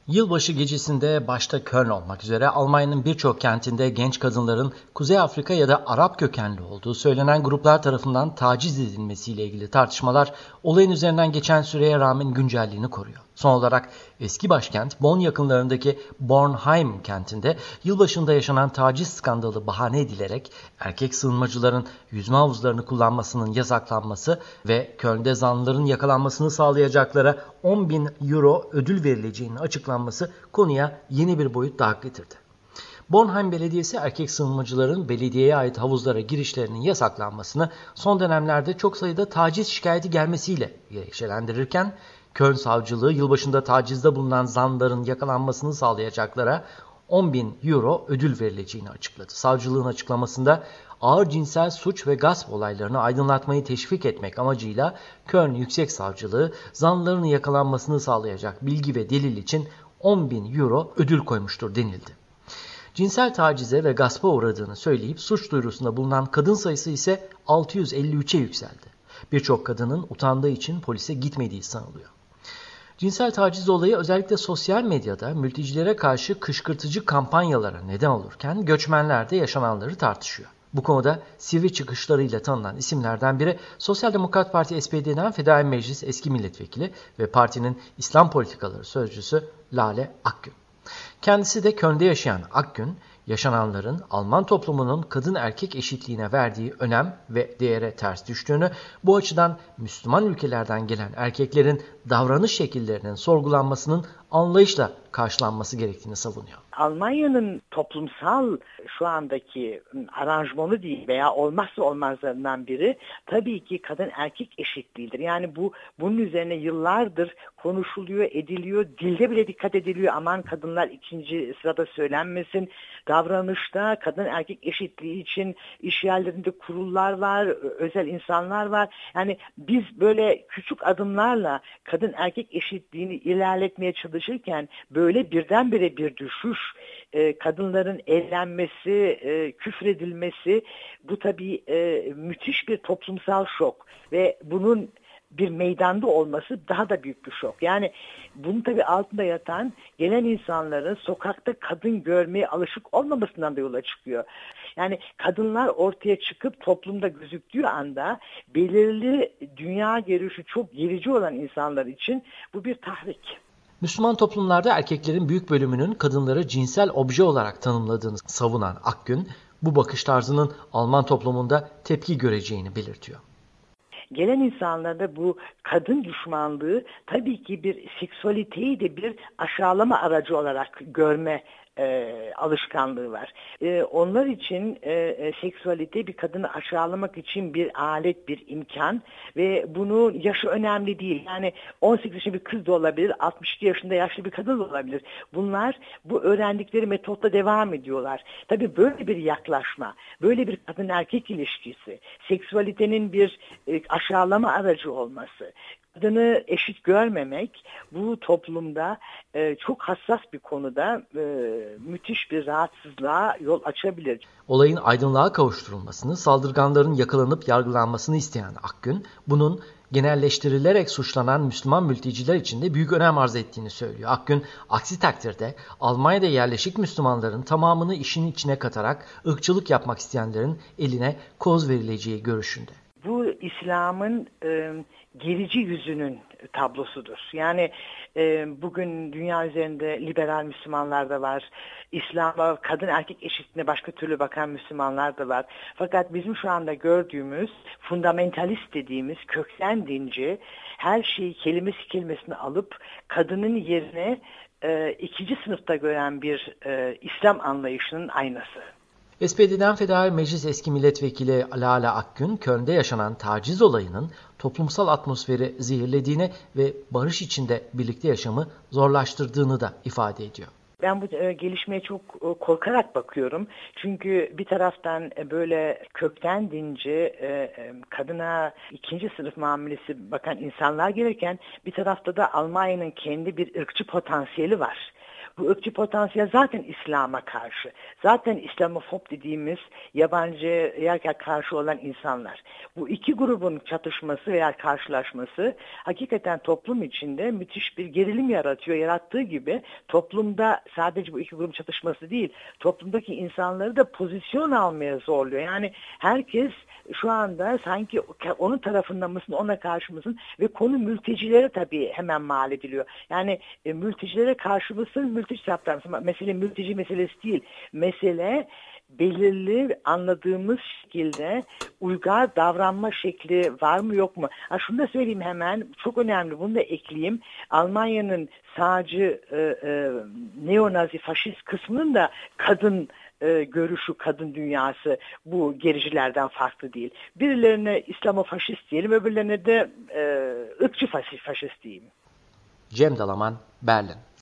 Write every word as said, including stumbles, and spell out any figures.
Yılbaşı gecesinde başta Köln olmak üzere Almanya'nın birçok kentinde genç kadınların Kuzey Afrika ya da Arap kökenli olduğu söylenen gruplar tarafından taciz edilmesiyle ilgili tartışmalar olayın üzerinden geçen süreye rağmen güncelliğini koruyor. Son olarak eski başkent Bonn yakınlarındaki Bornheim kentinde yılbaşında yaşanan taciz skandalı bahane edilerek erkek sığınmacıların yüzme havuzlarını kullanmasının yasaklanması ve Köln'de zanlıların yakalanmasını sağlayacaklara on bin euro ödül verileceğinin açıklanması konuya yeni bir boyut daha getirdi. Bornheim Belediyesi erkek sığınmacıların belediyeye ait havuzlara girişlerinin yasaklanmasını son dönemlerde çok sayıda taciz şikayeti gelmesiyle gerekçelendirirken Köln Savcılığı yılbaşında tacizde bulunan zanlıların yakalanmasını sağlayacaklara on bin euro ödül verileceğini açıkladı. Savcılığın açıklamasında ağır cinsel suç ve gasp olaylarını aydınlatmayı teşvik etmek amacıyla Köln Yüksek Savcılığı zanlıların yakalanmasını sağlayacak bilgi ve delil için on bin euro ödül koymuştur denildi. Cinsel tacize ve gaspa uğradığını söyleyip suç duyurusunda bulunan kadın sayısı ise altı yüz elli üçe yükseldi. Birçok kadının utandığı için polise gitmediği sanılıyor. Cinsel taciz olayı özellikle sosyal medyada mültecilere karşı kışkırtıcı kampanyalara neden olurken göçmenler de yaşananları tartışıyor. Bu konuda sivri çıkışlarıyla tanınan isimlerden biri Sosyal Demokrat Parti S P D'den Fedai Meclis eski milletvekili ve partinin İslam politikaları sözcüsü Lale Akgün. Kendisi de Köln'de yaşayan Akgün, yaşananların Alman toplumunun kadın erkek eşitliğine verdiği önem ve değere ters düştüğünü, bu açıdan Müslüman ülkelerden gelen erkeklerin davranış şekillerinin sorgulanmasının anlayışla karşılanması gerektiğini savunuyor. Almanya'nın toplumsal şu andaki aranjmanı değil veya olmazsa olmazlarından biri tabii ki kadın erkek eşitliğidir. Yani bu bunun üzerine yıllardır konuşuluyor, ediliyor, dilde bile dikkat ediliyor. Aman kadınlar ikinci sırada söylenmesin. Davranışta kadın erkek eşitliği için iş yerlerinde kurullar var, özel insanlar var. Yani biz böyle küçük adımlarla kadın erkek eşitliğini ilerletmeye çalışırken böyle birdenbire bir düşüş, e, kadınların eğlenmesi, e, küfredilmesi, bu tabii e, müthiş bir toplumsal şok ve bunun bir meydanda olması daha da büyük bir şok. Yani bunun tabii altında yatan gelen insanların sokakta kadın görmeye alışık olmamasından da yola çıkıyor. Yani kadınlar ortaya çıkıp toplumda gözüktüğü anda belirli dünya görüşü çok gerici olan insanlar için bu bir tahrik. Müslüman toplumlarda erkeklerin büyük bölümünün kadınları cinsel obje olarak tanımladığını savunan Akgün, bu bakış tarzının Alman toplumunda tepki göreceğini belirtiyor. Gelen insanlarda bu kadın düşmanlığı tabii ki bir seksüaliteyi de bir aşağılama aracı olarak görme e, alışkanlığı var. E, onlar için e, e, seksüalite bir kadını aşağılamak için bir alet, bir imkan ve bunun yaşı önemli değil. Yani on sekiz yaşında bir kız da olabilir, altmış iki yaşında yaşlı bir kadın da olabilir. Bunlar bu öğrendikleri metotla devam ediyorlar. Tabii böyle bir yaklaşma, böyle bir kadın erkek ilişkisi, seksüalitenin bir e, aşağılama aracı olması, kadını eşit görmemek bu toplumda e, çok hassas bir konuda e, müthiş bir rahatsızlığa yol açabilir. Olayın aydınlığa kavuşturulmasını, saldırganların yakalanıp yargılanmasını isteyen Akgün, bunun genelleştirilerek suçlanan Müslüman mülteciler için de büyük önem arz ettiğini söylüyor. Akgün, aksi takdirde Almanya'da yerleşik Müslümanların tamamını işin içine katarak ırkçılık yapmak isteyenlerin eline koz verileceği görüşünde. Bu İslam'ın e, gerici yüzünün tablosudur. Yani e, bugün dünya üzerinde liberal Müslümanlar da var. İslam'a, kadın erkek eşitliğine başka türlü bakan Müslümanlar da var. Fakat bizim şu anda gördüğümüz fundamentalist dediğimiz kökten dinci, her şeyi kelimesi kelimesine alıp kadının yerine e, ikinci sınıfta gören bir e, İslam anlayışının aynası. S P D'den Fedai Meclis eski milletvekili Lale Akgün, Köln'de yaşanan taciz olayının toplumsal atmosferi zehirlediğini ve barış içinde birlikte yaşamı zorlaştırdığını da ifade ediyor. Ben bu e, gelişmeye çok e, korkarak bakıyorum. Çünkü bir taraftan e, böyle kökten dinci, e, e, kadına ikinci sınıf muamelesi bakan insanlar gelirken bir tarafta da Almanya'nın kendi bir ırkçı potansiyeli var. Bu ırkçı potansiyel zaten İslam'a karşı. Zaten İslamofob dediğimiz yabancıya karşı olan insanlar. Bu iki grubun çatışması veya karşılaşması hakikaten toplum içinde müthiş bir gerilim yaratıyor. Yarattığı gibi toplumda sadece bu iki grup çatışması değil, toplumdaki insanları da pozisyon almaya zorluyor. Yani herkes şu anda sanki onun tarafında mısın, ona karşı mısın ve konu mültecilere tabii hemen mal ediliyor. Yani e, mültecilere karşı mısın, mülteci taraftar mısın? Mesele mülteci meselesi değil. Mesele belirli anladığımız şekilde uygar davranma şekli var mı yok mu? Ha, şunu da söyleyeyim hemen, çok önemli, bunu da ekleyeyim. Almanya'nın sağcı e, e, neonazi faşist kısmının da kadın e, görüşü, kadın dünyası bu gericilerden farklı değil. Birilerine İslamofaşist diyelim, öbürlerine de e, ırkçı faşist, faşist diyeyim. Cem Dalaman, Berlin.